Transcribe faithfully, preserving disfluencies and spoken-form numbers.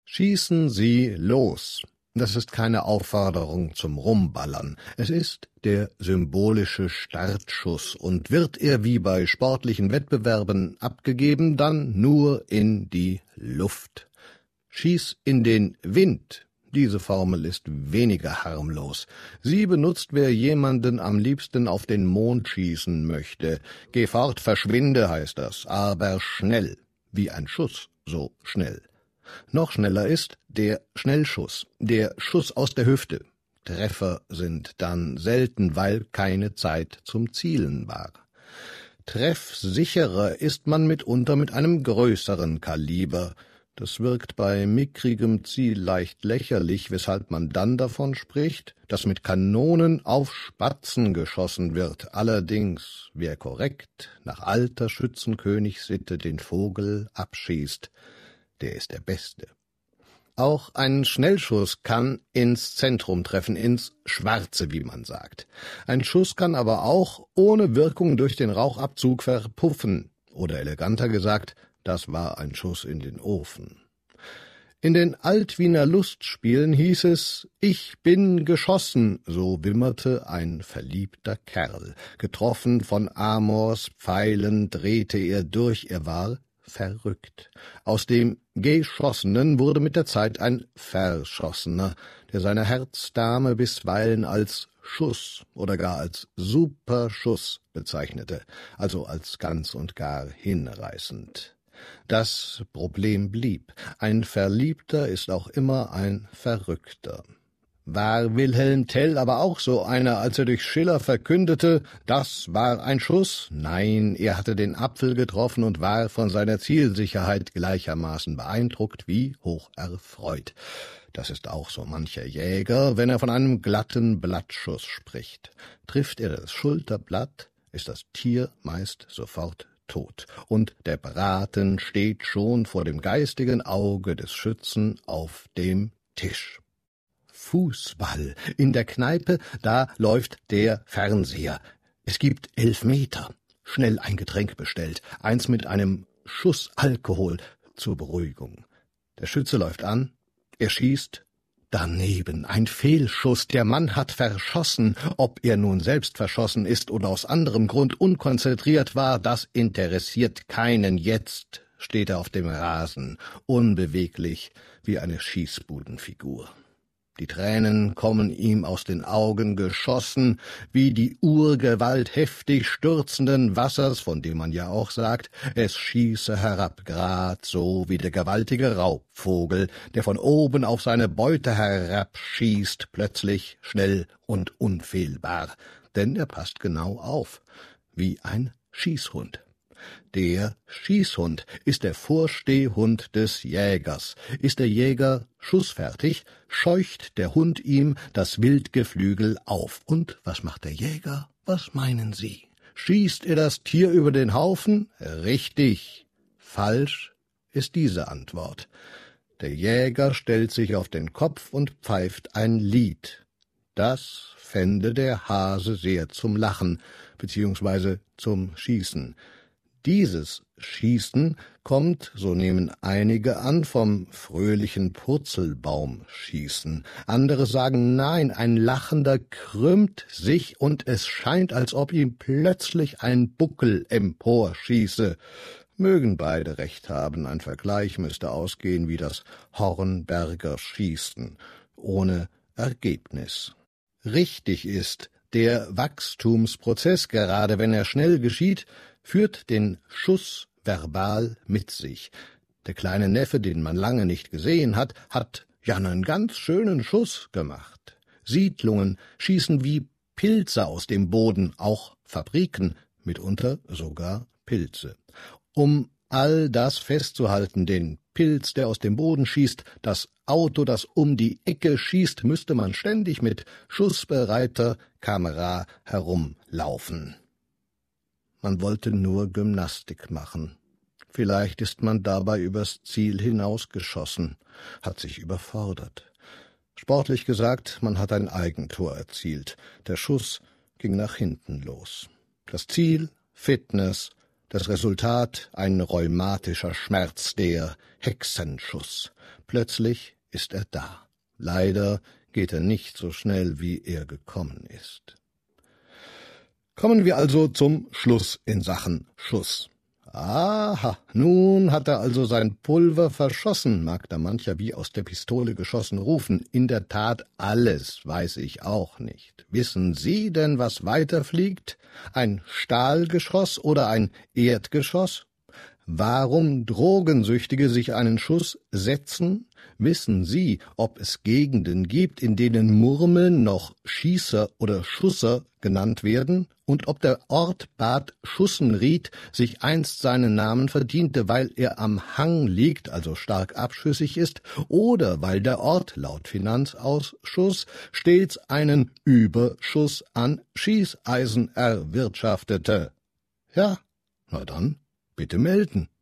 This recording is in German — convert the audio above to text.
Schießen Sie los! Das ist keine Aufforderung zum Rumballern. Es ist der symbolische Startschuss und wird er wie bei sportlichen Wettbewerben abgegeben, dann nur in die Luft. Schieß in den Wind. Diese Formel ist weniger harmlos. Sie benutzt, wer jemanden am liebsten auf den Mond schießen möchte. Geh fort, verschwinde, heißt das, aber schnell, wie ein Schuss, so schnell. Noch schneller ist der Schnellschuss, der Schuss aus der Hüfte. Treffer sind dann selten, weil keine Zeit zum Zielen war. Treffsicherer ist man mitunter mit einem größeren Kaliber. Das wirkt bei mickrigem Ziel leicht lächerlich, weshalb man dann davon spricht, dass mit Kanonen auf Spatzen geschossen wird. Allerdings, wer korrekt nach alter Schützenkönigssitte den Vogel abschießt, der ist der Beste. Auch ein Schnellschuss kann ins Zentrum treffen, ins Schwarze, wie man sagt. Ein Schuss kann aber auch ohne Wirkung durch den Rauchabzug verpuffen. Oder eleganter gesagt, das war ein Schuss in den Ofen. In den Altwiener Lustspielen hieß es, »Ich bin geschossen«, so wimmerte ein verliebter Kerl. Getroffen von Amors Pfeilen drehte er durch, er war verrückt. Aus dem Geschossenen wurde mit der Zeit ein Verschossener, der seine Herzdame bisweilen als Schuss oder gar als Superschuss bezeichnete, also als ganz und gar hinreißend. Das Problem blieb. Ein Verliebter ist auch immer ein Verrückter. War Wilhelm Tell aber auch so einer, als er durch Schiller verkündete, das war ein Schuss? Nein, er hatte den Apfel getroffen und war von seiner Zielsicherheit gleichermaßen beeindruckt wie hocherfreut. Das ist auch so mancher Jäger, wenn er von einem glatten Blattschuss spricht. Trifft er das Schulterblatt, ist das Tier meist sofort tot, und der Braten steht schon vor dem geistigen Auge des Schützen auf dem Tisch. Fußball. In der Kneipe, da läuft der Fernseher. Es gibt Elfmeter. Schnell ein Getränk bestellt, eins mit einem Schuss Alkohol zur Beruhigung. Der Schütze läuft an, er schießt, daneben ein Fehlschuss, der Mann hat verschossen. Ob er nun selbst verschossen ist oder aus anderem Grund unkonzentriert war, das interessiert keinen. Jetzt steht er auf dem Rasen, unbeweglich wie eine Schießbudenfigur. Die Tränen kommen ihm aus den Augen geschossen, wie die Urgewalt heftig stürzenden Wassers, von dem man ja auch sagt, es schieße herab, grad so wie der gewaltige Raubvogel, der von oben auf seine Beute herabschießt, plötzlich, schnell und unfehlbar, denn er passt genau auf, wie ein Schießhund. Der Schießhund ist der Vorstehhund des Jägers. Ist der Jäger schussfertig, scheucht der Hund ihm das Wildgeflügel auf. Und was macht der Jäger? Was meinen Sie? Schießt er das Tier über den Haufen? Richtig. Falsch ist diese Antwort. Der Jäger stellt sich auf den Kopf und pfeift ein Lied. Das fände der Hase sehr zum Lachen, beziehungsweise zum Schießen. Dieses Schießen kommt, so nehmen einige an, vom fröhlichen Purzelbaumschießen. Andere sagen, nein, ein Lachender krümmt sich, und es scheint, als ob ihm plötzlich ein Buckel emporschieße. Mögen beide recht haben, ein Vergleich müsste ausgehen wie das Hornberger Schießen, ohne Ergebnis. Richtig ist, der Wachstumsprozess, gerade wenn er schnell geschieht, führt den Schuss verbal mit sich. Der kleine Neffe, den man lange nicht gesehen hat, hat ja einen ganz schönen Schuss gemacht. Siedlungen schießen wie Pilze aus dem Boden, auch Fabriken, mitunter sogar Pilze. Um all das festzuhalten, den Pilz, der aus dem Boden schießt, das Auto, das um die Ecke schießt, müsste man ständig mit schussbereiter Kamera herumlaufen. Man wollte nur Gymnastik machen. Vielleicht ist man dabei übers Ziel hinausgeschossen, hat sich überfordert. Sportlich gesagt, man hat ein Eigentor erzielt. Der Schuss ging nach hinten los. Das Ziel, Fitness, das Resultat, ein rheumatischer Schmerz, der Hexenschuss. Plötzlich ist er da. Leider geht er nicht so schnell, wie er gekommen ist. Kommen wir also zum Schluss in Sachen Schuss. Aha, nun hat er also sein Pulver verschossen, mag da mancher wie aus der Pistole geschossen rufen. In der Tat, alles weiß ich auch nicht. Wissen Sie denn, was weiterfliegt? Ein Stahlgeschoss oder ein Erdgeschoss? Warum Drogensüchtige sich einen Schuss setzen? Wissen Sie, ob es Gegenden gibt, in denen Murmeln noch Schießer oder Schusser genannt werden? Und ob der Ort Bad Schussenried sich einst seinen Namen verdiente, weil er am Hang liegt, also stark abschüssig ist, oder weil der Ort laut Finanzausschuss stets einen Überschuss an Schießeisen erwirtschaftete? Ja, na dann, bitte melden.